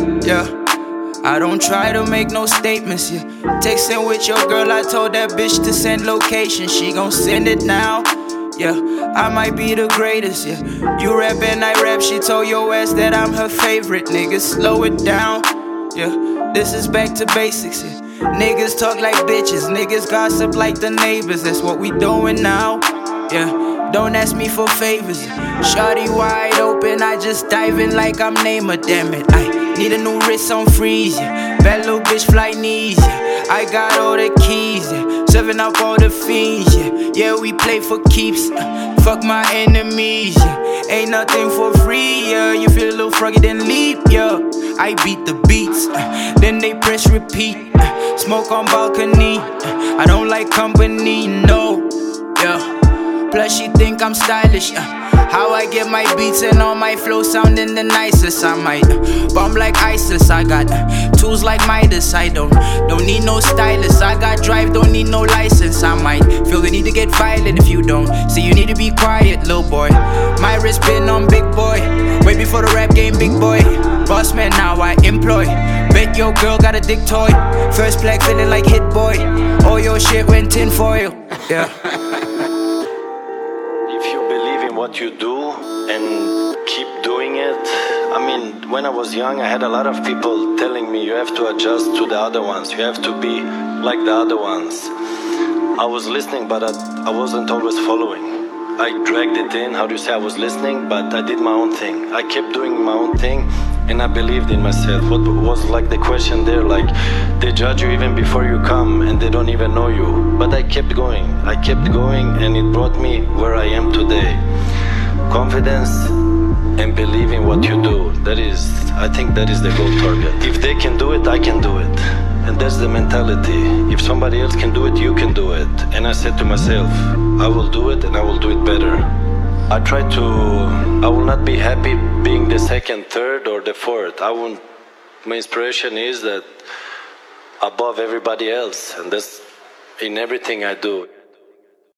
Yeah, I don't try to make no statements, yeah. Texting with your girl, I told that bitch to send location. She gon' send it now. Yeah, I might be the greatest, yeah. You rap and I rap, she told your ass that I'm her favorite. Niggas, slow it down, yeah. This is back to basics, yeah. Niggas talk like bitches, niggas gossip like the neighbors. That's what we doing now, yeah. Don't ask me for favors, yeah. Shawty wide open, I just dive in like I'm Neymar, damn it. I need a new wrist on freeze, yeah. Bad little bitch fly knees, yeah. I got all the keys, yeah. Serving up all the fiends, yeah. Yeah, we play for keeps, fuck my enemies, yeah. Ain't nothing for free, yeah. You feel a little froggy, then leap, yeah. I beat the beats, then they press repeat. Smoke on balcony, I don't like company, no, yeah. Plus she think I'm stylish, how I get my beats and all my flow sounding the nicest. I might bomb like ISIS. I got tools like Midas. I don't need no stylist. I got drive, don't need no license. I might feel the need to get violent if you don't. So you need to be quiet, little boy. My wrist been on big boy, way before the rap game, big boy. Boss man, now I employ. Bet your girl got a dick toy. First plaque feeling like Hit Boy. All your shit went tinfoil. Yeah. What you do and keep doing it. I mean, when I was young, I had a lot of people telling me you have to adjust to the other ones, you have to be like the other ones. I was listening, but I wasn't always following. I dragged it in, how do you say, I was listening, but I did my own thing. I kept doing my own thing and I believed in myself. What was like the question there, like they judge you even before you come and they don't even know you. But I kept going and it brought me where I am today. Confidence and believe in what you do. I think that is the goal target. If they can do it, I can do it. And that's the mentality. If somebody else can do it, you can do it. And I said to myself, I will do it and I will do it better. I will not be happy being the second, third or the fourth. My inspiration is that above everybody else, and that's in everything I do.